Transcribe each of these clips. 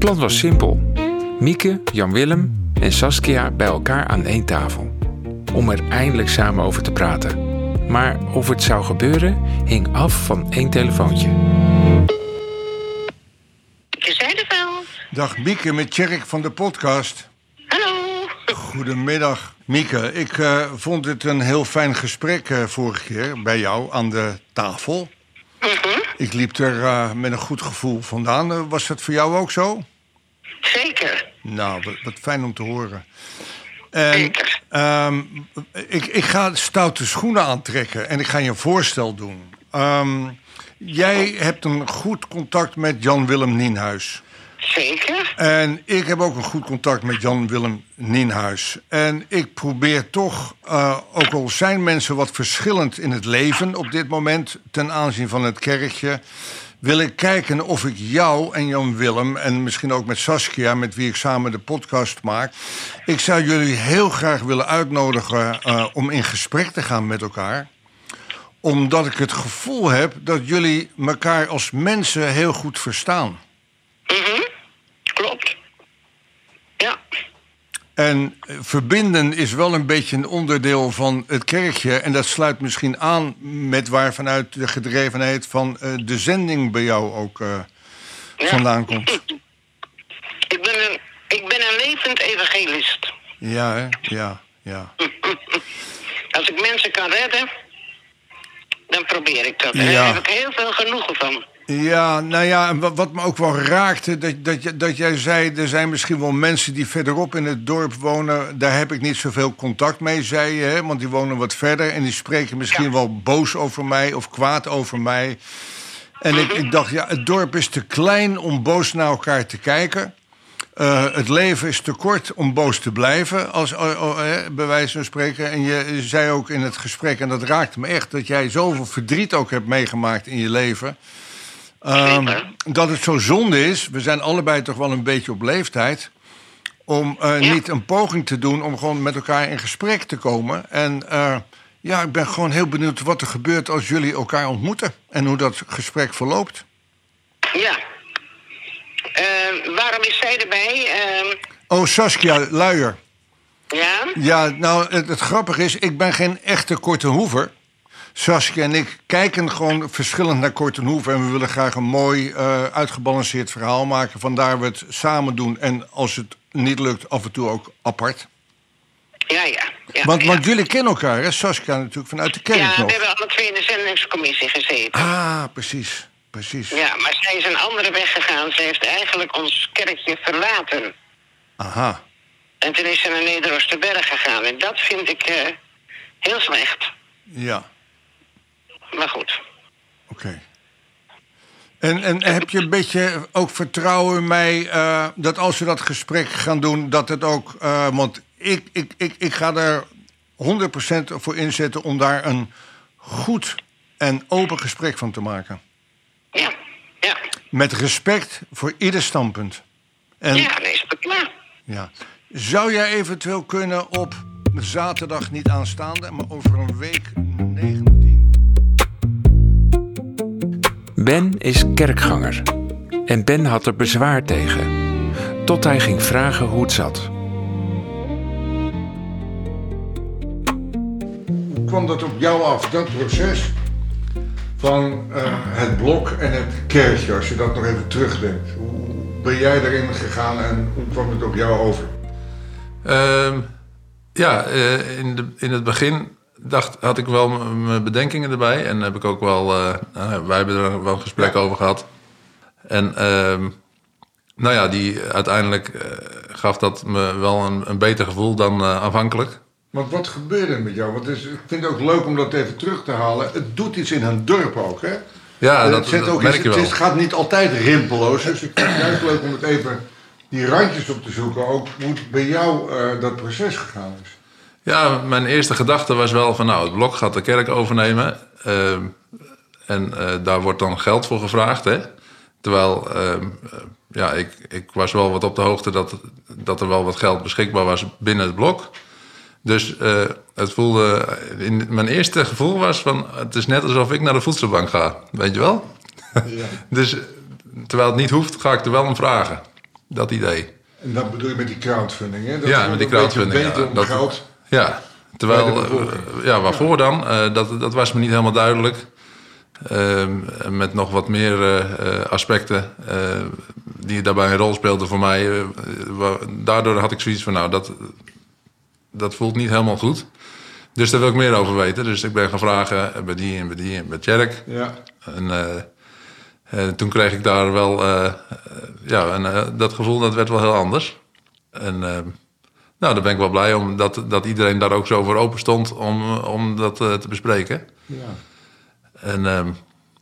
plan was simpel. Mieke, Jan-Willem en Saskia bij elkaar aan één tafel. Om er eindelijk samen over te praten. Maar of het zou gebeuren, hing af van één telefoontje. Je zei het wel. Dag Mieke, met Tjerk van de podcast. Hallo. Goedemiddag. Mieke, ik vond het een heel fijn gesprek vorige keer bij jou aan de tafel. Ik liep er met een goed gevoel vandaan. Was dat voor jou ook zo? Zeker. Nou, wat fijn om te horen. En, Zeker. Ik ga stoute schoenen aantrekken en ik ga je een voorstel doen. Jij hebt een goed contact met Jan-Willem Nienhuis. Zeker. En ik heb ook een goed contact met Jan-Willem Nienhuis. En ik probeer toch, ook al zijn mensen wat verschillend in het leven op dit moment ten aanzien van het kerkje, wil ik kijken of ik jou en Jan-Willem en misschien ook met Saskia, met wie ik samen de podcast maak, ik zou jullie heel graag willen uitnodigen om in gesprek te gaan met elkaar. Omdat ik het gevoel heb dat jullie elkaar als mensen heel goed verstaan. Klopt. Ja. En verbinden is wel een beetje een onderdeel van het kerkje. En dat sluit misschien aan met waar vanuit de gedrevenheid van de zending bij jou ook vandaan komt. Ik ben een levend evangelist. Ja, hè? Ja. Als ik mensen kan redden, dan probeer ik dat. Ja. Daar heb ik heel veel genoegen van. Ja, nou ja, en wat me ook wel raakte, dat jij zei, er zijn misschien wel mensen die verderop in het dorp wonen, daar heb ik niet zoveel contact mee, zei je, hè? Want die wonen wat verder en die spreken misschien wel boos over mij of kwaad over mij. En ik dacht, ja, het dorp is te klein om boos naar elkaar te kijken. Het leven is te kort om boos te blijven, bij wijze van spreken. En je zei ook in het gesprek, en dat raakte me echt, dat jij zoveel verdriet ook hebt meegemaakt in je leven. Dat het zo zonde is, we zijn allebei toch wel een beetje op leeftijd, om niet een poging te doen om gewoon met elkaar in gesprek te komen. En ik ben gewoon heel benieuwd wat er gebeurt als jullie elkaar ontmoeten en hoe dat gesprek verloopt. Ja. Waarom is zij erbij? Saskia Luijer. Ja? Ja, nou, het grappige is, ik ben geen echte Kortenhoever. Saskia en ik kijken gewoon verschillend naar Kortenhoever en we willen graag een mooi, uitgebalanceerd verhaal maken. Vandaar we het samen doen en als het niet lukt, af en toe ook apart. Ja. Want jullie kennen elkaar, hè? Saskia natuurlijk vanuit de kerk nog. Ja, we hebben alle twee in de zendingscommissie gezeten. Ah, precies. Ja, maar zij is een andere weg gegaan. Ze heeft eigenlijk ons kerkje verlaten. Aha. En toen is ze naar Neder-Oosterberg gegaan. En dat vind ik heel slecht. Ja. Maar goed. Oké. En heb je een beetje ook vertrouwen in mij dat als we dat gesprek gaan doen, dat het ook, want ik ga er 100% voor inzetten om daar een goed en open gesprek van te maken. Ja. Met respect voor ieder standpunt. En, Ja, nee, is prima. ja. Zou jij eventueel kunnen op zaterdag, niet aanstaande, maar over een week 19... Ben is kerkganger. En Ben had er bezwaar tegen. Tot hij ging vragen hoe het zat. Hoe kwam dat op jou af, dat proces van het blok en het kerkje, als je dat nog even terugdenkt? Hoe ben jij erin gegaan en hoe kwam het op jou over? In het begin had ik wel mijn bedenkingen erbij. En heb ik ook wel, wij hebben er wel een gesprek over gehad. En uiteindelijk gaf dat me wel een beter gevoel dan aanvankelijk. Want wat gebeurde er met jou? Want ik vind het ook leuk om dat even terug te halen. Het doet iets in een dorp ook, hè? Ja, dat merk je wel. Het gaat niet altijd rimpelloos. Dus ik vind het juist leuk om het even die randjes op te zoeken. Ook hoe bij jou dat proces gegaan is. Ja, mijn eerste gedachte was wel van het blok gaat de kerk overnemen. En daar wordt dan geld voor gevraagd, hè. Terwijl, ik was wel wat op de hoogte dat er wel wat geld beschikbaar was binnen het blok. Dus het voelde... Mijn eerste gevoel was van... Het is net alsof ik naar de voedselbank ga. Weet je wel? Ja. Dus terwijl het niet hoeft, ga ik er wel om vragen. Dat idee. En dat bedoel je met die crowdfunding, hè? Ja, met die crowdfunding. Geld. Ja, terwijl, waarvoor dan? Dat was me niet helemaal duidelijk. Met nog wat meer aspecten die daarbij een rol speelden voor mij. Daardoor had ik zoiets van, dat voelt niet helemaal goed. Dus daar wil ik meer over weten. Dus ik ben gaan vragen bij die en bij die en bij Tjerk. Ja. En toen kreeg ik daar wel... dat gevoel dat werd wel heel anders. En daar ben ik wel blij om dat iedereen daar ook zo voor open stond om dat te bespreken. Ja. En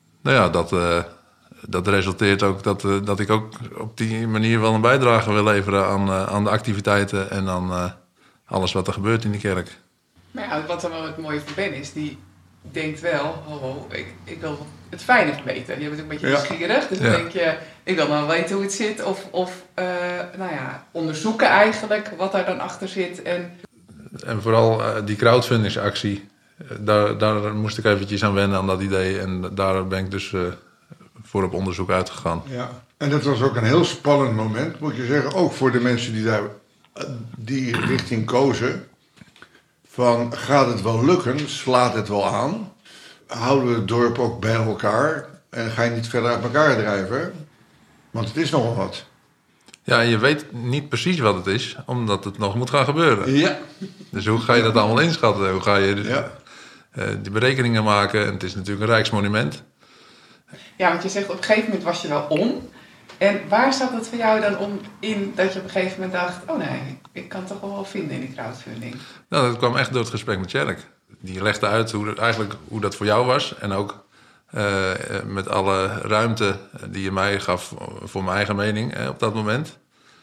dat resulteert ook dat ik ook op die manier wel een bijdrage wil leveren aan de activiteiten en aan alles wat er gebeurt in die kerk. Maar ja, wat dan wel het mooie van Ben is, die denkt wel, ik wil het fijne verbeteren. Je bent ook een beetje nieuwsgierig, dus dan denk je, ik wil wel weten hoe het zit. Of onderzoeken eigenlijk wat daar dan achter zit. En vooral die crowdfundingsactie, daar moest ik eventjes aan wennen aan dat idee. En daar ben ik dus voor op onderzoek uitgegaan. Ja, en dat was ook een heel spannend moment, moet je zeggen. Ook voor de mensen die daar die richting kozen. Van, gaat het wel lukken? Slaat het wel aan? Houden we het dorp ook bij elkaar? En ga je niet verder uit elkaar drijven? Want het is nogal wat. Ja, en je weet niet precies wat het is, omdat het nog moet gaan gebeuren. Ja. Dus hoe ga je dat allemaal inschatten? Hoe ga je die berekeningen maken? En het is natuurlijk een rijksmonument. Ja, want je zegt op een gegeven moment was je wel om. En waar zat het voor jou dan om in dat je op een gegeven moment dacht... oh nee, ik kan het toch wel vinden in die crowdfunding? Nou, dat kwam echt door het gesprek met Tjerk. Die legde uit hoe dat voor jou was. En ook met alle ruimte die je mij gaf voor mijn eigen mening op dat moment.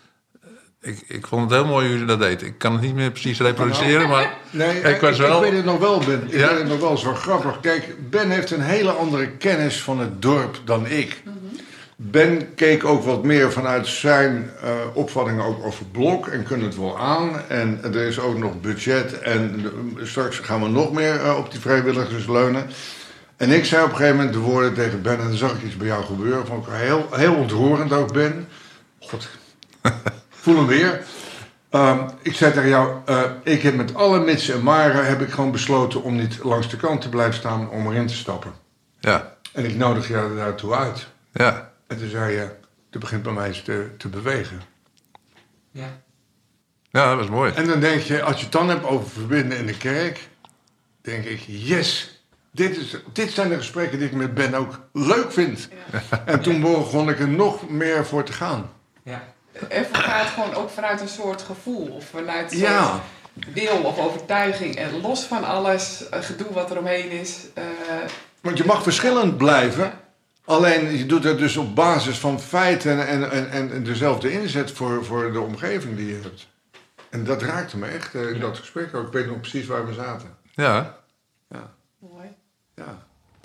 Ik vond het heel mooi hoe je dat deed. Ik kan het niet meer precies reproduceren, maar nee, ik weet het nog wel, Ben. Ik weet het nog wel, zo grappig. Kijk, Ben heeft een hele andere kennis van het dorp dan ik. Mm-hmm. Ben keek ook wat meer vanuit zijn opvattingen ook over Blok en kunnen het wel aan. En er is ook nog budget en straks gaan we nog meer op die vrijwilligers leunen. En ik zei op een gegeven moment de woorden tegen Ben en dan zag ik iets bij jou gebeuren. Vond ik heel ontroerend ook, Ben. God, voel hem weer. Ik zei tegen jou, ik heb met alle mitsen en maren heb ik gewoon besloten om niet langs de kant te blijven staan om erin te stappen. Ja. En ik nodig jou daartoe uit. Ja. En toen zei je, het begint bij mij eens te bewegen. Ja. Ja, dat was mooi. En dan denk je, als je het dan hebt over verbinden in de kerk, denk ik, yes, dit zijn de gesprekken die ik met Ben ook leuk vind. Ja. En toen begon ik er nog meer voor te gaan. Ja. En gaat gewoon ook vanuit een soort gevoel of vanuit een soort wil of overtuiging. En los van alles, gedoe wat er omheen is. Want je mag verschillend blijven. Ja. Alleen je doet het dus op basis van feiten en dezelfde inzet voor de omgeving die je hebt. En dat raakte me echt in dat gesprek ook. Ik weet nog precies waar we zaten. Ja. Ja. Mooi. Ja.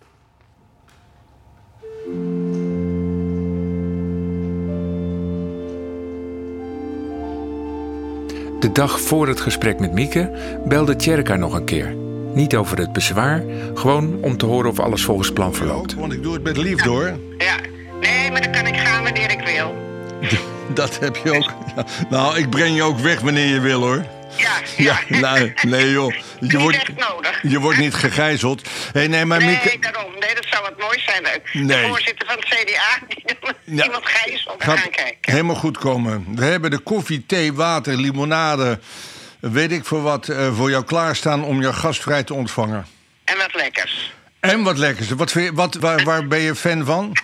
De dag voor het gesprek met Mieke belde Tjerk haar nog een keer. Niet over het bezwaar, gewoon om te horen of alles volgens plan verloopt. Want ik doe het met liefde, hoor. Ja, nee, maar dan kan ik gaan wanneer ik wil. Dat heb je ook. Ja. Nou, ik breng je ook weg wanneer je wil, hoor. Ja. Nee, joh. Je wordt niet gegijzeld. Nee, maar Mieke... Nee, daarom. Nee, dat zou wat moois zijn. De voorzitter van het CDA, die iemand gijzelt, gaan kijken. Helemaal goed komen. We hebben de koffie, thee, water, limonade... weet ik voor wat voor jou klaarstaan om je gastvrij te ontvangen. En wat lekkers. Waar ben je fan van?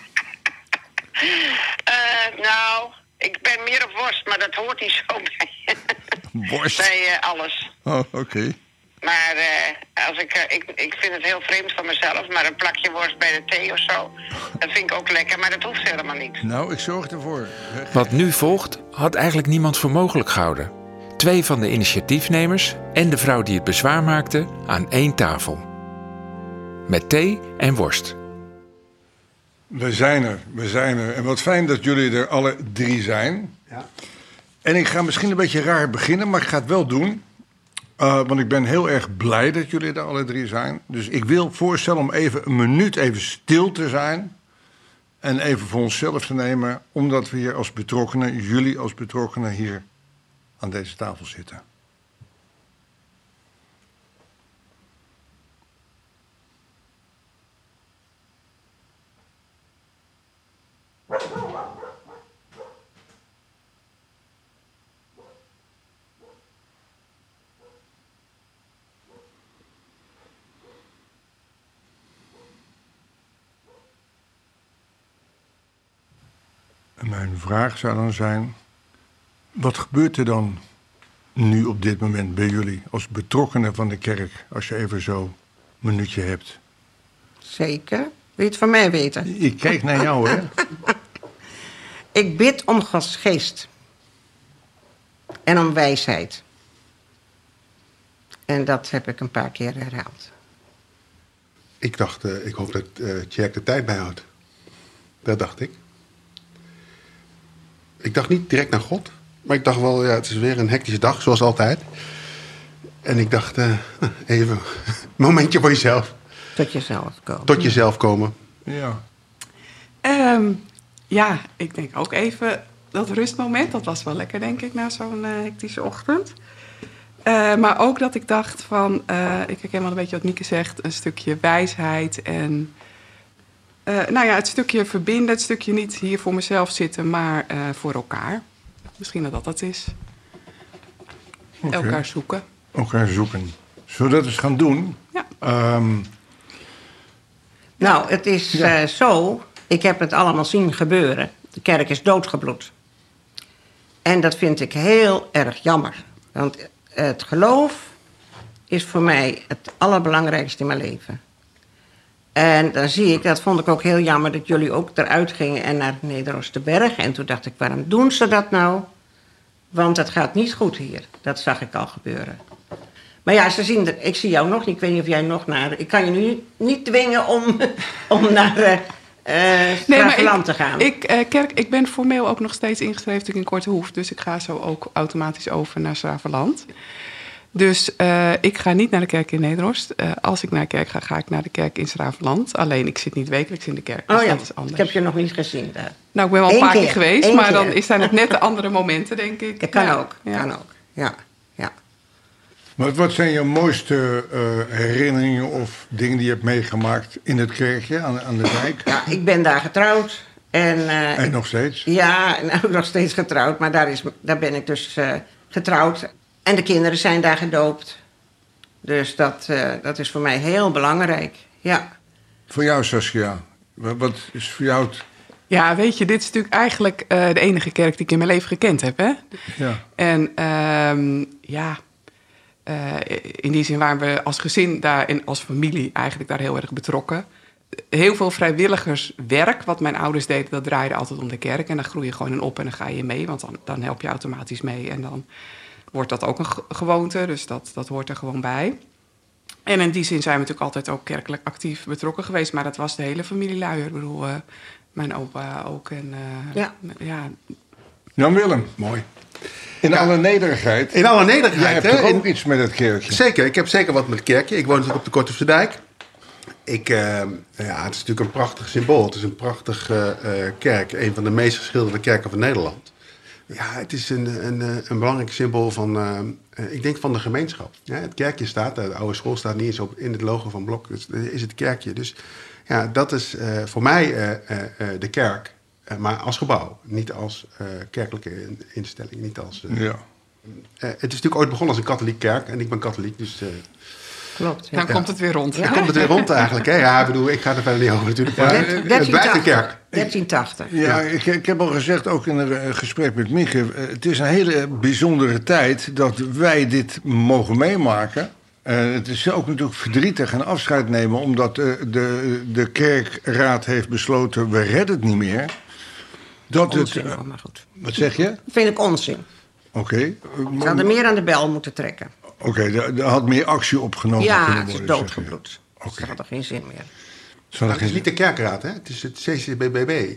Nou, ik ben meer op worst, maar dat hoort niet zo bij. Worst? Bij alles. Oh, oké. Maar als ik vind het heel vreemd van mezelf, maar een plakje worst bij de thee of zo, dat vind ik ook lekker, maar dat hoeft helemaal niet. Nou, ik zorg ervoor. Wat nu volgt, had eigenlijk niemand voor mogelijk gehouden. 2 van de initiatiefnemers en de vrouw die het bezwaar maakte aan 1 tafel. Met thee en worst. We zijn er. En wat fijn dat jullie er alle 3 zijn. Ja. En ik ga misschien een beetje raar beginnen, maar ik ga het wel doen. Want ik ben heel erg blij dat jullie er alle 3 zijn. Dus ik wil voorstellen om even een minuut even stil te zijn. en even voor onszelf te nemen, omdat we hier als betrokkenen, jullie als betrokkenen hier aan deze tafel zitten. En mijn vraag zou dan zijn, wat gebeurt er dan nu op dit moment bij jullie als betrokkenen van de kerk, als je even zo een minuutje hebt? Zeker. Wil je het van mij weten? Ik kijk naar jou, hè? Ik bid om Gods geest. En om wijsheid. En dat heb ik een paar keer herhaald. Ik dacht, ik hoop dat Tjerk de tijd bijhoudt. Dat dacht ik. Ik dacht niet direct naar God. Maar ik dacht wel, ja, het is weer een hectische dag, zoals altijd. En ik dacht, even een momentje voor jezelf. Tot jezelf komen. Tot jezelf komen. Ja. Ja, ik denk ook even dat rustmoment. Dat was wel lekker, denk ik, na zo'n hectische ochtend. Maar ook dat ik dacht van, ik herken wel een beetje wat Mieke zegt, een stukje wijsheid en het stukje verbinden, het stukje niet hier voor mezelf zitten, maar voor elkaar. Misschien dat dat is. Okay. Elkaar zoeken. Elkaar zoeken. Zullen we dat eens gaan doen? Ja. Nou, het is zo, ik heb het allemaal zien gebeuren. De kerk is doodgebloed. En dat vind ik heel erg jammer. Want het geloof is voor mij het allerbelangrijkste in mijn leven. En dan zie ik, dat vond ik ook heel jammer, dat jullie ook eruit gingen en naar Neder-Oosterberg. En toen dacht ik, waarom doen ze dat nou? Want het gaat niet goed hier. Dat zag ik al gebeuren. Maar ja, ik zie jou nog niet. Ik weet niet of jij nog naar... Ik kan je nu niet dwingen om naar Schravenland te gaan. Ik ben formeel ook nog steeds ingeschreven in Kortehoef. Dus ik ga zo ook automatisch over naar Schravenland. Dus ik ga niet naar de kerk in Nederhorst. Als ik naar de kerk ga, ga ik naar de kerk in Schravenland. Alleen ik zit niet wekelijks in de kerk. Dus dat is anders. Ik heb je nog niet gezien daar. Nou, ik ben wel een paar keer geweest. Maar keer. Dan zijn het net de andere momenten, denk ik. Dat kan ja. ook. Ja. Kan ook. Ja. Ja. Maar wat zijn je mooiste herinneringen of dingen die je hebt meegemaakt in het kerkje aan de dijk? Ja, ik ben daar getrouwd. En nog steeds? Ja, nou, nog steeds getrouwd. Maar daar ben ik dus getrouwd. En de kinderen zijn daar gedoopt. Dus dat is voor mij heel belangrijk. Ja. Voor jou, Saskia, wat is voor jou het... Ja, weet je, dit is natuurlijk eigenlijk de enige kerk die ik in mijn leven gekend heb, hè? Ja. En in die zin waren we als gezin daar en als familie eigenlijk daar heel erg betrokken. Heel veel vrijwilligerswerk, wat mijn ouders deden, dat draaide altijd om de kerk. En dan groei je gewoon in op en dan ga je mee, want dan help je automatisch mee. En dan wordt dat ook een gewoonte, dus dat hoort er gewoon bij. En in die zin zijn we natuurlijk altijd ook kerkelijk actief betrokken geweest. Maar dat was de hele familie Luijer. Ik bedoel, mijn opa ook. En, ja. Jan Willem. Mooi. In alle nederigheid. In alle nederigheid. Jij hebt toch ook iets met het kerkje? Zeker, ik heb zeker wat met het kerkje. Ik woon natuurlijk op de Korthoefse Dijk. Het is natuurlijk een prachtig symbool. Het is een prachtige kerk. Een van de meest geschilderde kerken van Nederland. Ja, het is een belangrijk symbool van, ik denk van de gemeenschap. Ja, het kerkje staat, de oude school staat niet eens in het logo van Blok. Dus dat is het kerkje. Dus ja, dat is voor mij de kerk. Maar als gebouw, niet als kerkelijke instelling. Niet als, het is natuurlijk ooit begonnen als een katholiek kerk. En ik ben katholiek, dus... Klopt. Ja. Dan komt het weer rond. Dan komt het weer rond eigenlijk. Hè? Ja, ik bedoel, ik ga er verder niet over natuurlijk. Maar het blijft een kerk. 1380. Ja, ik heb al gezegd, ook in een gesprek met Mieke... het is een hele bijzondere tijd dat wij dit mogen meemaken. Het is ook natuurlijk verdrietig en afscheid nemen... omdat de kerkraad heeft besloten, we redden het niet meer. Onzin, maar goed. Wat zeg je? Dat vind ik onzin. Oké. Ze hadden meer aan de bel moeten trekken. Oké, er had meer actie opgenomen kunnen Ja, worden. het is doodgebloed. Oké. Ze hadden geen zin meer. Het is niet de kerkraad, hè? Het is het CCBB.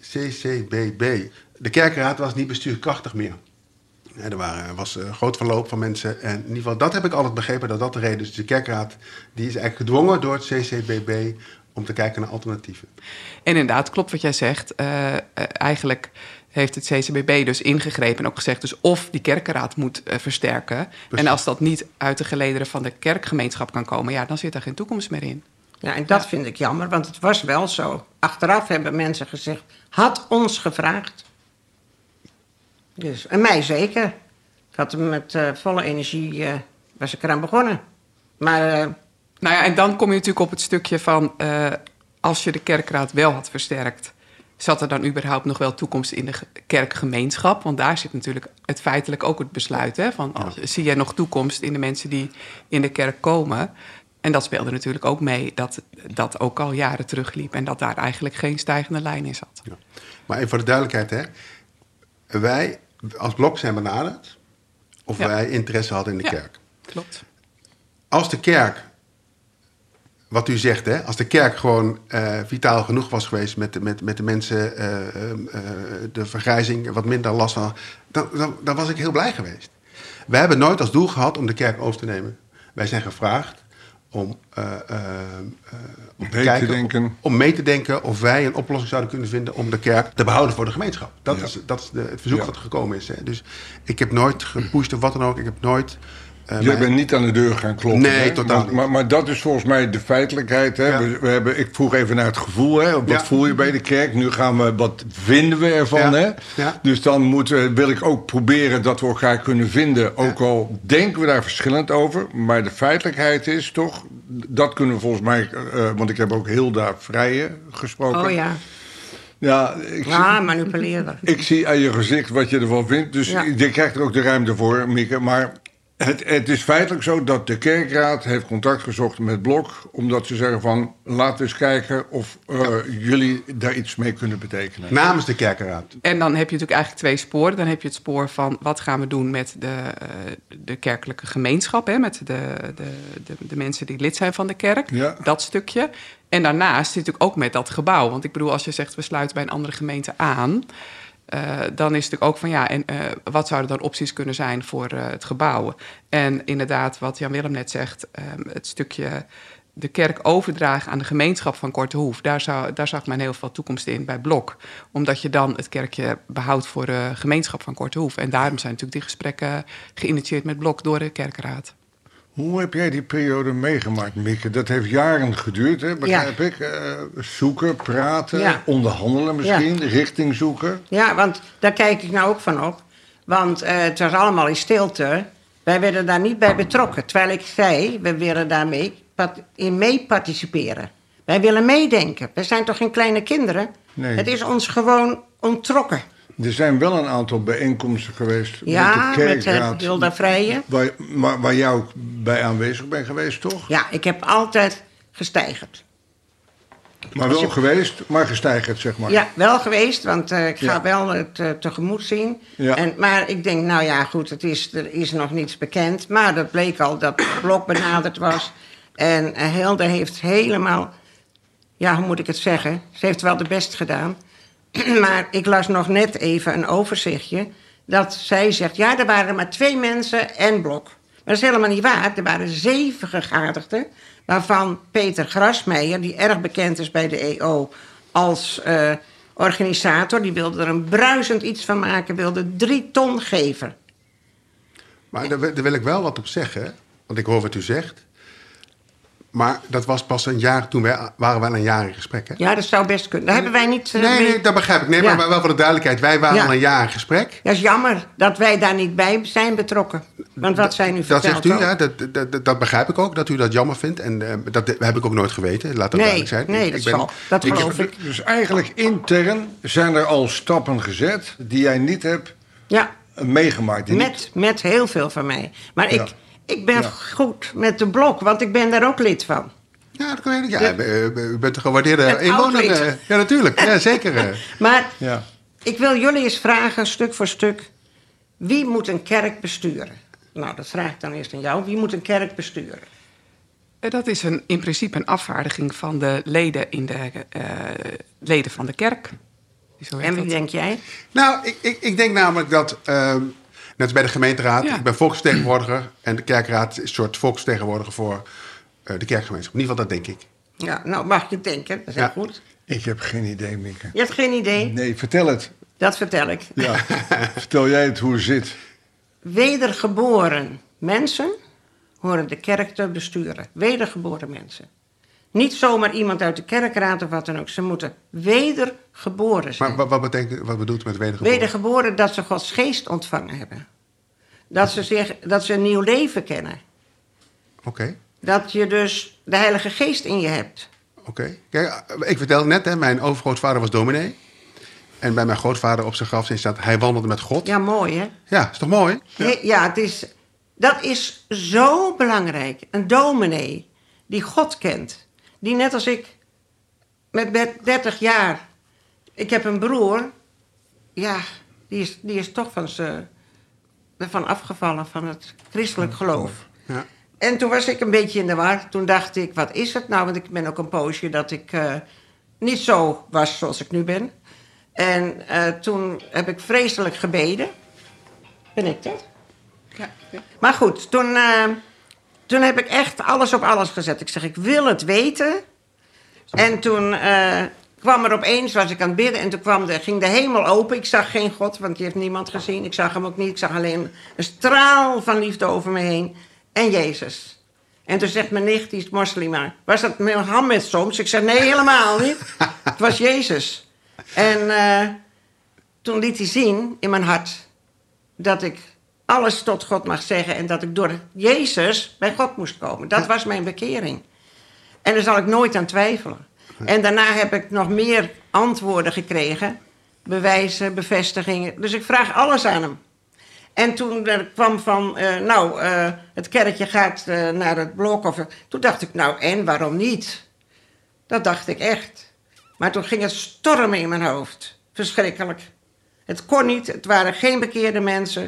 De kerkraad was niet bestuurkrachtig meer. Er was een groot verloop van mensen. En in ieder geval, dat heb ik altijd begrepen, dat de reden is. Dus de kerkraad die is eigenlijk gedwongen door het CCBB om te kijken naar alternatieven. En inderdaad, klopt wat jij zegt. Eigenlijk heeft het CCBB dus ingegrepen en ook gezegd, dus of die kerkenraad moet versterken. Precies. En als dat niet uit de gelederen van de kerkgemeenschap kan komen, ja, dan zit daar geen toekomst meer in. Ja, en dat vind ik jammer, want het was wel zo. Achteraf hebben mensen gezegd, had ons gevraagd. Dus, en mij zeker. Ik had hem met volle energie, was ik eraan begonnen. Maar Nou ja, en dan kom je natuurlijk op het stukje van, als je de kerkraad wel had versterkt, zat er dan überhaupt nog wel toekomst in de kerkgemeenschap? Want daar zit natuurlijk het feitelijk ook het besluit, hè? Van, zie jij nog toekomst in de mensen die in de kerk komen? En dat speelde natuurlijk ook mee dat dat ook al jaren terugliep en dat daar eigenlijk geen stijgende lijn in zat. Ja. Maar even voor de duidelijkheid, hè. Wij als blok zijn benaderd of wij interesse hadden in de kerk. Klopt. Als de kerk, wat u zegt, hè, als de kerk gewoon vitaal genoeg was geweest met de mensen, de vergrijzing, wat minder last van, dan was ik heel blij geweest. Wij hebben nooit als doel gehad om de kerk over te nemen. Wij zijn gevraagd om mee te denken of wij een oplossing zouden kunnen vinden om de kerk te behouden voor de gemeenschap. Dat is het verzoek dat er gekomen is. Hè. Dus ik heb nooit gepusht of wat dan ook. Ik heb nooit... Jij bent niet aan de deur gaan kloppen. Nee, hè? totaal niet. Maar dat is volgens mij de feitelijkheid. Hè? Ja. Ik vroeg even naar het gevoel. Hè? Wat voel je bij de kerk? Nu gaan we, wat vinden we ervan? Ja. Hè? Ja. Dus dan wil ik ook proberen dat we elkaar kunnen vinden. Ook al denken we daar verschillend over. Maar de feitelijkheid is toch, dat kunnen we volgens mij, want ik heb ook Hilda Vrijen gesproken. oh ja, Ja, manipuleerder. ik zie aan je gezicht wat je ervan vindt. Dus Ja. je krijgt er ook de ruimte voor, Mieke. Maar het is feitelijk zo dat de kerkraad heeft contact gezocht met Blok, omdat ze zeggen van, laten we eens kijken of jullie daar iets mee kunnen betekenen. Namens de kerkenraad. En dan heb je natuurlijk eigenlijk twee sporen. Dan heb je het spoor van, wat gaan we doen met de kerkelijke gemeenschap, hè, met de mensen die lid zijn van de kerk. Ja. Dat stukje. En daarnaast zit natuurlijk ook met dat gebouw. Want ik bedoel, als je zegt, we sluiten bij een andere gemeente aan, dan is het natuurlijk ook van, ja, en wat zouden dan opties kunnen zijn voor het gebouw? En inderdaad, wat Jan-Willem net zegt, het stukje de kerk overdragen aan de gemeenschap van Kortehoef, daar zag men heel veel toekomst in bij Blok. Omdat je dan het kerkje behoudt voor de gemeenschap van Kortehoef. En daarom zijn natuurlijk die gesprekken geïnitieerd met Blok door de kerkraad. Hoe heb jij die periode meegemaakt, Mieke? Dat heeft jaren geduurd, hè, begrijp ik. Zoeken, praten, onderhandelen misschien, richting zoeken. Ja, want daar kijk ik nou ook van op. Want het was allemaal in stilte. Wij werden daar niet bij betrokken. Terwijl ik zei, we willen daarmee mee participeren. Wij willen meedenken. We zijn toch geen kleine kinderen? Nee. Het is ons gewoon onttrokken. Er zijn wel een aantal bijeenkomsten geweest met Ja, de met kerkraad. Hilda Vrijen. Waar jij ook bij aanwezig bent geweest, toch? Ja, ik heb altijd gesteigerd. Maar wel geweest, maar gesteigerd, zeg maar. Ja, wel geweest, want ik ga wel het tegemoet zien. Ja. Maar ik denk, nou ja, goed, er is nog niets bekend. Maar dat bleek al dat het Blok benaderd was. En Hilda heeft helemaal, ja, hoe moet ik het zeggen? Ze heeft wel de best gedaan. Maar ik las nog net even een overzichtje. Dat zij zegt, ja, er waren maar 2 mensen en Blok. Maar dat is helemaal niet waar. Er waren 7 gegadigden. Waarvan Peter Grasmeijer, die erg bekend is bij de EO als organisator, die wilde er een bruisend iets van maken, wilde 3 ton geven. Maar daar wil ik wel wat op zeggen, hè? Want ik hoor wat u zegt. Maar dat was pas een jaar, toen waren we al een jaar in gesprek, hè? Ja, dat zou best kunnen. Daar hebben wij niet... Nee, dat begrijp ik. Nee, Ja. maar wel voor de duidelijkheid. Wij waren al een jaar in gesprek. Dat is jammer dat wij daar niet bij zijn betrokken. Want wat zij nu Dat vertelt zegt u, ook. ja, dat begrijp ik ook, dat u dat jammer vindt. En dat heb ik ook nooit geweten, laat dat duidelijk zijn. Nee, dat geloof ik. Dus eigenlijk intern zijn er al stappen gezet die jij niet hebt Ja, meegemaakt. Die niet- met heel veel van mij. Maar Ja. ik ben goed met de Blok, want ik ben daar ook lid van. Ja, dat weet ik. Ja, u bent een gewaardeerde inwoner. oud-lid. Ja, natuurlijk. Ja, zeker. Maar Ja. ik wil jullie eens vragen, stuk voor stuk. Wie moet een kerk besturen? Nou, dat vraag ik dan eerst aan jou. Wie moet een kerk besturen? Dat is in principe een afvaardiging van de leden, leden van de kerk. Zo heet En wie dat. denk jij? Nou, ik denk namelijk dat, net als bij de gemeenteraad, Ja. ik ben volksvertegenwoordiger en de kerkraad is een soort volksvertegenwoordiger voor de kerkgemeenschap. In ieder geval, dat denk ik. Ja, nou mag je denken, dat is heel goed. Ik heb geen idee, Mieke. Je hebt geen idee? Nee, vertel het. Dat vertel ik. Ja, vertel jij het hoe het zit. Wedergeboren mensen horen de kerk te besturen. Wedergeboren mensen. Niet zomaar iemand uit de kerkraad of wat dan ook. Ze moeten wedergeboren zijn. Maar wat bedoelt u met wedergeboren? Wedergeboren dat ze Gods geest ontvangen hebben. Dat ze een nieuw leven kennen. Oké. Dat je dus de Heilige Geest in je hebt. Oké. Kijk, ik vertelde net, hè, mijn overgrootvader was dominee. En bij mijn grootvader op zijn grafsteen staat, hij wandelde met God. Ja, mooi hè? Ja, is toch mooi? Ja, dat is zo belangrijk. Een dominee die God kent. Die net als ik met 30 jaar... Ik heb een broer. Ja, die is toch van afgevallen van het christelijk geloof. Ja. En toen was ik een beetje in de war. Toen dacht ik, wat is het nou? Want ik ben ook een poosje dat ik niet zo was zoals ik nu ben. En toen heb ik vreselijk gebeden. Ben ik dat? Ja. Maar goed, toen heb ik echt alles op alles gezet. Ik zeg, ik wil het weten. En toen kwam er opeens, was ik aan het bidden... en toen ging de hemel open. Ik zag geen God, want die heeft niemand gezien. Ik zag hem ook niet. Ik zag alleen een straal van liefde over me heen. En Jezus. En toen zegt mijn nicht, die is moslima... was dat Mohammed soms? Ik zeg, nee, helemaal niet. Het was Jezus. En toen liet hij zien in mijn hart... dat ik alles tot God mag zeggen... en dat ik door Jezus bij God moest komen. Dat was mijn bekering. En daar zal ik nooit aan twijfelen. En daarna heb ik nog meer antwoorden gekregen. Bewijzen, bevestigingen. Dus ik vraag alles aan hem. En toen er kwam van, het kerkje gaat naar het blok. Toen dacht ik, nou en waarom niet? Dat dacht ik echt. Maar toen ging het stormen in mijn hoofd. Verschrikkelijk. Het kon niet, het waren geen bekeerde mensen...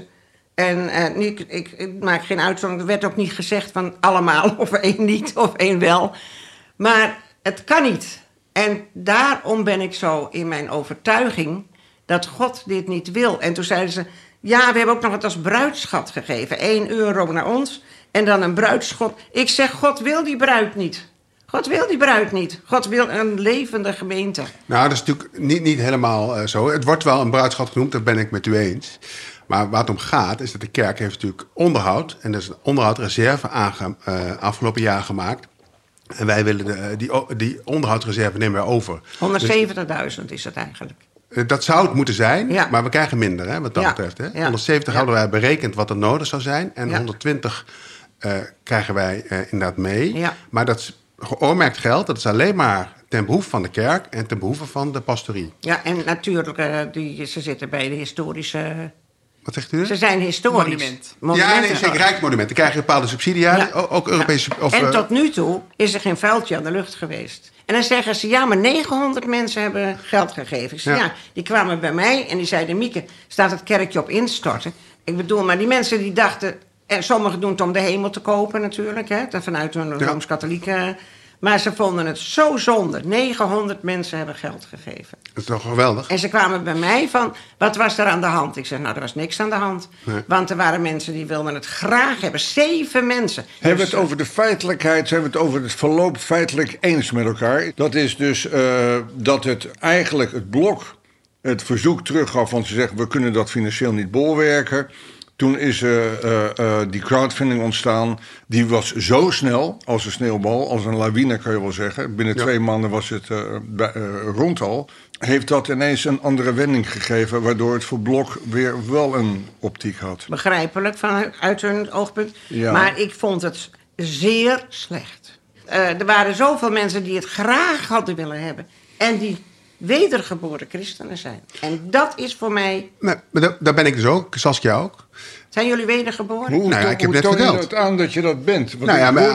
En ik maak geen uitzondering. Er werd ook niet gezegd van allemaal, of één niet, of één wel. Maar het kan niet. En daarom ben ik zo in mijn overtuiging dat God dit niet wil. En toen zeiden ze, ja, we hebben ook nog wat als bruidschat gegeven. €1 naar ons en dan een bruidschot. Ik zeg, God wil die bruid niet. God wil die bruid niet. God wil een levende gemeente. Nou, dat is natuurlijk niet helemaal zo. Het wordt wel een bruidschat genoemd, dat ben ik met u eens. Maar waar het om gaat, is dat de kerk heeft natuurlijk onderhoud... en er is een onderhoudreserve afgelopen jaar gemaakt. En wij willen die onderhoudsreserve nemen we over. 170.000 is het eigenlijk. Dat zou het moeten zijn, Ja. maar we krijgen minder, hè, wat dat betreft. Hè? Ja. 170 hadden wij berekend wat er nodig zou zijn. En 120 krijgen wij inderdaad mee. Ja. Maar dat is geoormerkt geld. Dat is alleen maar ten behoeve van de kerk en ten behoeve van de pastorie. Ja, en natuurlijk, ze zitten bij de historische... Wat zegt u? Ze zijn historisch. Monument. Ja, nee, zeker rijksmonumenten. Dan krijg je bepaalde subsidie uit, ook Europese... Ja. En tot nu toe is er geen vuiltje aan de lucht geweest. En dan zeggen ze, ja, maar 900 mensen hebben geld gegeven. Ik zeg, ja, die kwamen bij mij en die zeiden... Mieke, staat het kerkje op instorten? Ik bedoel, maar die mensen die dachten... En sommigen doen het om de hemel te kopen natuurlijk, hè, vanuit hun Rooms-Katholieke... Maar ze vonden het zo zonde. 900 mensen hebben geld gegeven. Dat is toch geweldig? En ze kwamen bij mij van, wat was er aan de hand? Ik zeg, nou, er was niks aan de hand. Nee. Want er waren mensen die wilden het graag hebben. 7 mensen. Hebben we het over de feitelijkheid, zijn we het over het verloop feitelijk eens met elkaar? Dat is dus dat het eigenlijk het blok het verzoek teruggaf, want ze zeggen, we kunnen dat financieel niet bolwerken. Toen is die crowdfunding ontstaan. Die was zo snel, als een sneeuwbal, als een lawine kan je wel zeggen. Binnen 2 maanden was het rond al. Heeft dat ineens een andere wending gegeven, waardoor het voor Blok weer wel een optiek had. Begrijpelijk vanuit hun oogpunt. Ja. Maar ik vond het zeer slecht. Er waren zoveel mensen die het graag hadden willen hebben. En die wedergeboren christenen zijn. En dat is voor mij... Maar daar ben ik dus ook, Saskia ook. Zijn jullie wedergeboren? Hoe toon je dat aan dat je dat bent? Want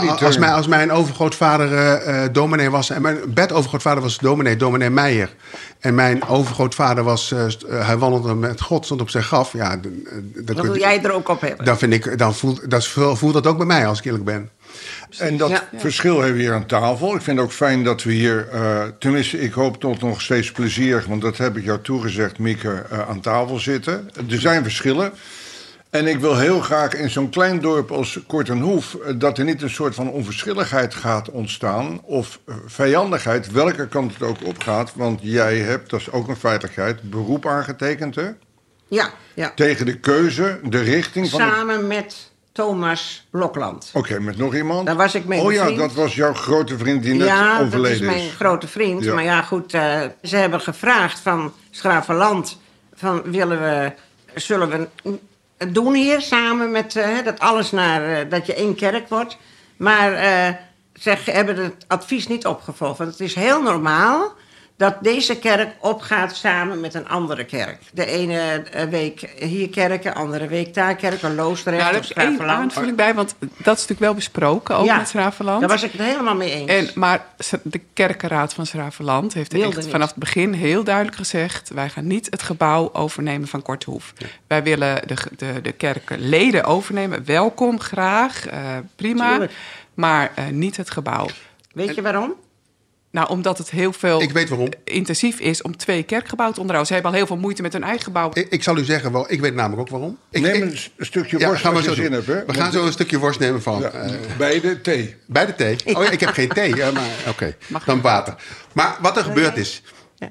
als mijn overgrootvader dominee was... en mijn bedovergrootvader was dominee Meijer... en mijn overgrootvader was... hij wandelde met God, stond op zijn graf... Ja, dat wil jij er ook op hebben. Dan voelt dat ook bij mij, als ik eerlijk ben. En dat verschil hebben we hier aan tafel. Ik vind het ook fijn dat we hier... tenminste, ik hoop tot nog steeds plezierig... want dat heb ik jou toegezegd, Mieke, aan tafel zitten. Er zijn verschillen. En ik wil heel graag in zo'n klein dorp als Kortenhoef... dat er niet een soort van onverschilligheid gaat ontstaan... of vijandigheid, welke kant het ook opgaat. Want jij hebt, dat is ook een feitelijkheid, beroep aangetekend, hè? Ja. Tegen de keuze, de richting van... Samen met Thomas Blokland. Oké, met nog iemand? Daar was ik mee bevriend. Oh ja, dat was jouw grote vriend die net overleden is. Ja, dat is mijn grote vriend. Ja. Maar ja, goed, ze hebben gevraagd van 's Gravenland... van zullen we het doen hier samen met dat alles dat je één kerk wordt. Maar ze hebben het advies niet opgevolgd. Want het is heel normaal dat deze kerk opgaat samen met een andere kerk. De ene week hier kerken, andere week daar kerken, Loosdrecht of daar heb ik één Schravenland. aanvulling bij, want dat is natuurlijk wel besproken, ook met Schravenland. Daar was ik het helemaal mee eens. Maar de kerkenraad van Schravenland heeft echt vanaf het begin heel duidelijk gezegd... wij gaan niet het gebouw overnemen van Kortenhoef. Ja. Wij willen de kerkenleden overnemen. Welkom, graag, prima. Tuurlijk. Maar niet het gebouw. Weet je waarom? Nou, omdat het heel veel Ik weet waarom. intensief is om 2 kerkgebouwen te onderhouden. Ze hebben al heel veel moeite met hun eigen gebouw. Ik zal u zeggen, ik weet namelijk ook waarom. Neem een stukje worst als je zin hebt. Hè? We gaan zo een stukje worst nemen van... bij de thee. Bij de thee? Oh ja, ik heb geen thee, maar oké. Dan water. Maar wat er gebeurd is...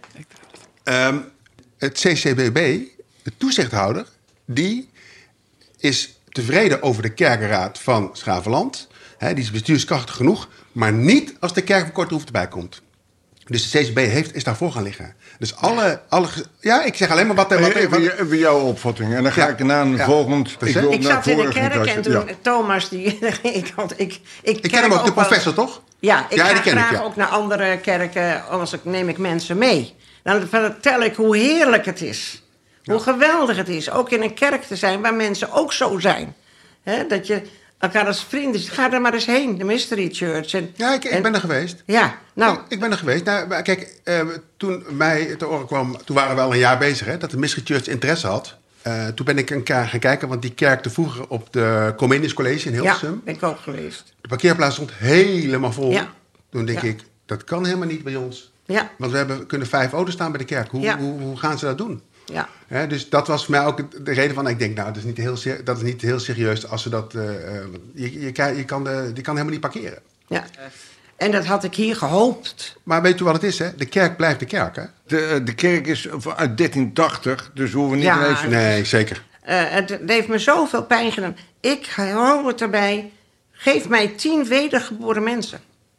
het CCBB, de toezichthouder... die is tevreden over de kerkenraad van Schravenland... die is bestuurskrachtig genoeg, maar niet als de kerk van Kortenhoef erbij komt. Dus de CCB is daarvoor gaan liggen. Dus ja, ik zeg alleen maar wat... Even jouw opvatting. En dan ga ik naar een volgend... Ik zat in de kerk en toen Thomas... ik ken hem ook, de professor, toch? Ja, ik ga graag ook naar andere kerken. Anders neem ik mensen mee. Dan vertel ik hoe heerlijk het is. Hoe geweldig het is. Ook in een kerk te zijn waar mensen ook zo zijn. Dat je... elkaar als vrienden. Ga er maar eens heen, de Mystery Church. Ik ben er geweest. Ja, nou. Ik ben er geweest. Nou, kijk, toen mij te oren kwam... toen waren we al een jaar bezig, dat de Mystery Church interesse had. Toen ben ik een keer gaan kijken... want die kerkte vroeger op de Comenius College in Hilversum. Ja, ben ik ook geweest. De parkeerplaats stond helemaal vol. Ja. Toen denk ik, dat kan helemaal niet bij ons. Ja. Want we kunnen 5 auto's staan bij de kerk. Hoe gaan ze dat doen? Ja. Dus dat was voor mij ook de reden van... ik denk, dat is niet heel serieus als ze dat... die kan helemaal niet parkeren. Ja, en dat had ik hier gehoopt. Maar weet u wat het is, hè? De kerk blijft de kerk, hè? De kerk is uit 1380, dus hoeven we niet ineens... Nee, zeker. Het heeft me zoveel pijn gedaan. Ik hou het erbij. Geef mij 10 wedergeboren mensen.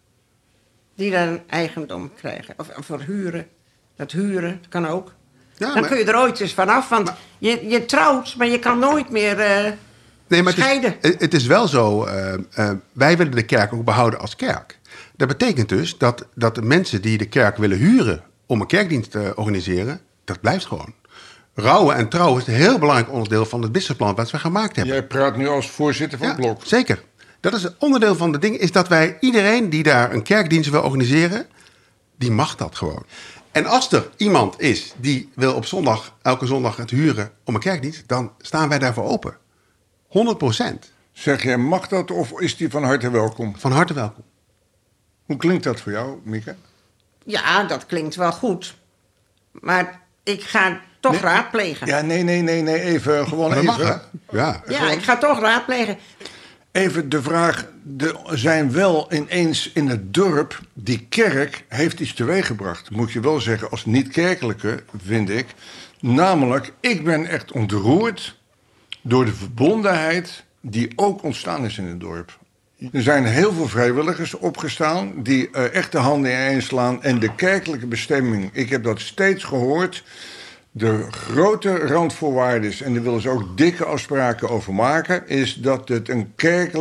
Die dan een eigendom krijgen. Of voor huren. Dat huren kan ook. Ja, dan kun je er ooit eens vanaf, want je trouwt, maar je kan nooit meer scheiden. Het is wel zo, wij willen de kerk ook behouden als kerk. Dat betekent dus dat de mensen die de kerk willen huren om een kerkdienst te organiseren, dat blijft gewoon. Rouwen en trouwen is een heel belangrijk onderdeel van het businessplan wat we gemaakt hebben. Jij praat nu als voorzitter van het blok. Zeker. Dat is een onderdeel van de ding, is dat iedereen die daar een kerkdienst wil organiseren, die mag dat gewoon. En als er iemand is die wil op zondag, elke zondag het huren om een kerkdienst, dan staan wij daarvoor open. 100%. Zeg jij, mag dat of is die van harte welkom? Van harte welkom. Hoe klinkt dat voor jou, Mieke? Ja, dat klinkt wel goed. Maar ik ga toch raadplegen. Ja, nee, even, gewoon even. Mag, ja, ik ga toch raadplegen. Even de vraag, er zijn wel ineens in het dorp, die kerk heeft iets teweeggebracht. Moet je wel zeggen, als niet-kerkelijke, vind ik. Namelijk, ik ben echt ontroerd door de verbondenheid die ook ontstaan is in het dorp. Er zijn heel veel vrijwilligers opgestaan die echt de handen ineen slaan. En de kerkelijke bestemming, ik heb dat steeds gehoord. De grote randvoorwaarde is, en daar willen ze ook dikke afspraken over maken, is dat het een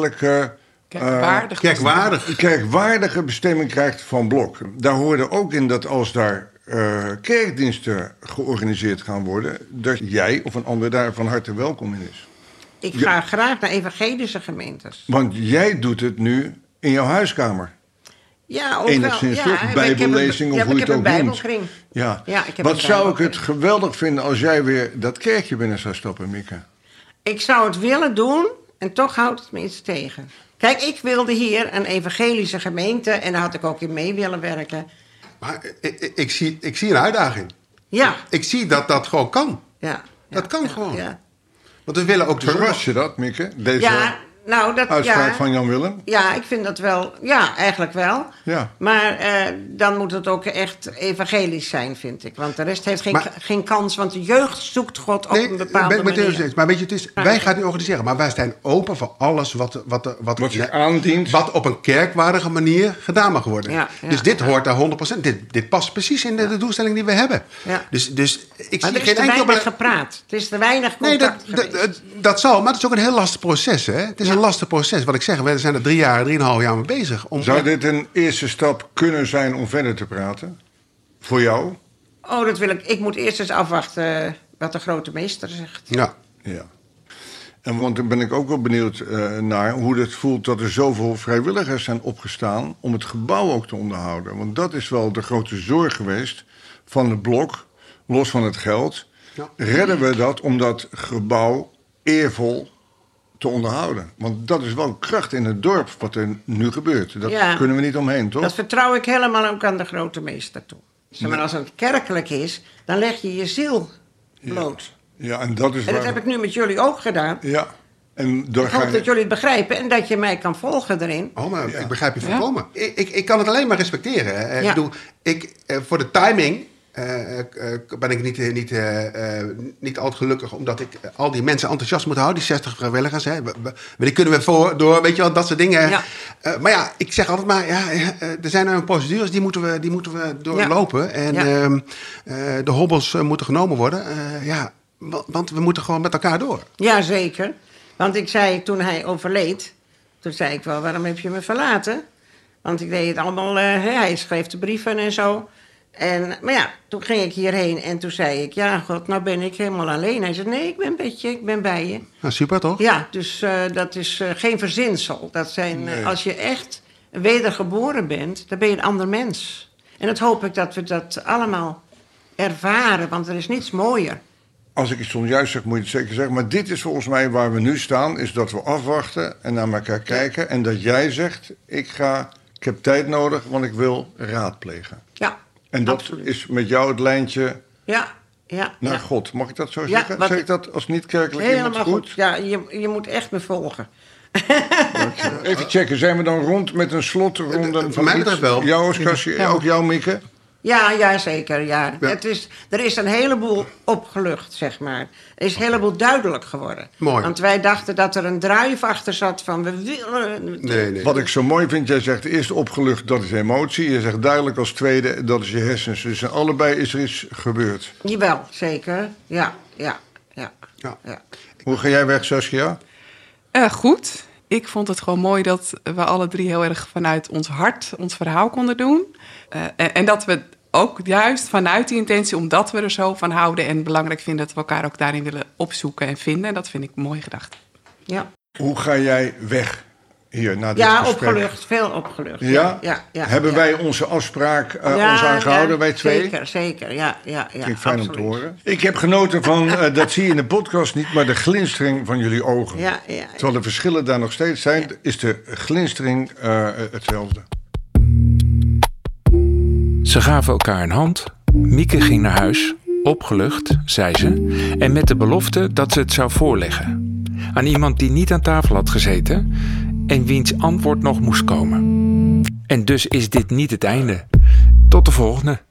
kerkwaardige bestemming krijgt van Blok. Daar hoorde ook in dat als daar kerkdiensten georganiseerd gaan worden, dat jij of een ander daar van harte welkom in is. Ik ga graag naar evangelische gemeentes. Want jij doet het nu in jouw huiskamer. Ja, ook enigszins wel. toch? Bijbellezing of hoe je het ook noemt. Ja. Wat zou ik het geweldig vinden als jij weer dat kerkje binnen zou stappen, Mieke? Ik zou het willen doen en toch houdt het me iets tegen. Kijk, ik wilde hier een evangelische gemeente en daar had ik ook in mee willen werken. Maar ik zie een uitdaging. Ja. Ik zie dat dat gewoon kan. Ja. Dat kan gewoon. Ja. Want we willen ook de zorg. Verras je dat, Mieke? Deze uitspraak van Jan Willem? Ja, ik vind dat wel. Ja, eigenlijk wel. Ja. Maar dan moet het ook echt evangelisch zijn, vind ik. Want de rest heeft geen kans. Want de jeugd zoekt God op een bepaalde manier. Maar weet je, wij gaan het niet organiseren. Maar wij zijn open voor alles wat zich aandient. Wat op een kerkwaardige manier gedaan mag worden. Ja, dus dit hoort daar 100%. Dit past precies in de doelstelling die we hebben. Ja. Dus ik maar zie er geen is te enkel... weinig gepraat. Het is te weinig contact geweest. Dat zal, maar het is ook een heel lastig proces. Hè? Het is een lastig proces. Wat ik zeg, we zijn er 3,5 jaar mee bezig. Zou dit een eerste stap kunnen zijn om verder te praten? Voor jou? Oh, dat wil ik. Ik moet eerst eens afwachten wat de grote meester zegt. Ja. En want dan ben ik ook wel benieuwd naar hoe het voelt dat er zoveel vrijwilligers zijn opgestaan om het gebouw ook te onderhouden. Want dat is wel de grote zorg geweest van het blok, los van het geld. Ja. Redden we dat om dat gebouw eervol te onderhouden? Want dat is wel kracht in het dorp wat er nu gebeurt. Dat kunnen we niet omheen, toch? Dat vertrouw ik helemaal ook aan de grote meester toe. Zeg maar, als het kerkelijk is, dan leg je je ziel bloot. Ja, en dat is dat heb ik nu met jullie ook gedaan. Ja. En ik hoop dat jullie het begrijpen en dat je mij kan volgen erin. Oh, maar ik begrijp je volkomen. Ik kan het alleen maar respecteren. Ik bedoel, voor de timing ben ik niet al te gelukkig, omdat ik al die mensen enthousiast moet houden, die 60 vrijwilligers. Hè. Die kunnen we door, weet je wel, dat soort dingen. Ja. Maar ja, ik zeg altijd maar, er zijn een procedures, die moeten we doorlopen. Ja. En de hobbels moeten genomen worden. Want we moeten gewoon met elkaar door. Ja, zeker. Want ik zei, toen hij overleed, toen zei ik wel, waarom heb je me verlaten? Want ik deed het allemaal, hij schreef de brieven en zo. Maar ja, toen ging ik hierheen en toen zei ik, ja, God, nou ben ik helemaal alleen. Hij zei, nee, ik ben bij je. Nou, super toch? Ja, dus dat is geen verzinsel. Dat zijn, als je echt wedergeboren bent, dan ben je een ander mens. En dat hoop ik dat we dat allemaal ervaren, want er is niets mooier. Als ik het soms juist zeg, moet je het zeker zeggen. Maar dit is volgens mij waar we nu staan, is dat we afwachten en naar elkaar kijken. En dat jij zegt, ik heb tijd nodig, want ik wil raadplegen. Ja, en dat absoluut. Is met jou het lijntje naar God. Mag ik dat zo zeggen? Zeg ik dat als niet-kerkelijk iemand goed? Ja, je moet echt me volgen. Even checken, zijn we dan rond met een slotronde? Voor mij betreft wel. Jou, Oscar, ook jou, Mieke? Ja, zeker, ja. Er is een heleboel opgelucht, zeg maar. Er is een heleboel duidelijk geworden. Mooi. Want wij dachten dat er een drive achter zat van we willen... Nee. Wat ik zo mooi vind, jij zegt eerst opgelucht, dat is emotie. Je zegt duidelijk als tweede, dat is je hersens. Dus allebei is er iets gebeurd. Jawel, zeker. Ja. Hoe ga jij weg, Saskia? Goed. Ik vond het gewoon mooi dat we alle drie heel erg vanuit ons hart ons verhaal konden doen. En dat we ook juist vanuit die intentie, omdat we er zo van houden en belangrijk vinden, dat we elkaar ook daarin willen opzoeken en vinden. En dat vind ik mooi gedacht. Ja. Hoe ga jij weg hier na dit gesprek? Opgelucht. Veel opgelucht. Ja? Hebben wij onze afspraak ons aangehouden, wij twee? Zeker. Ja, vind ik fijn om te horen. Ik heb genoten van, dat zie je in de podcast niet, maar de glinstering van jullie ogen. Ja. Terwijl de verschillen daar nog steeds zijn, is de glinstering hetzelfde. Ze gaven elkaar een hand. Mieke ging naar huis, opgelucht, zei ze, en met de belofte dat ze het zou voorleggen. Aan iemand die niet aan tafel had gezeten en wiens antwoord nog moest komen. En dus is dit niet het einde. Tot de volgende.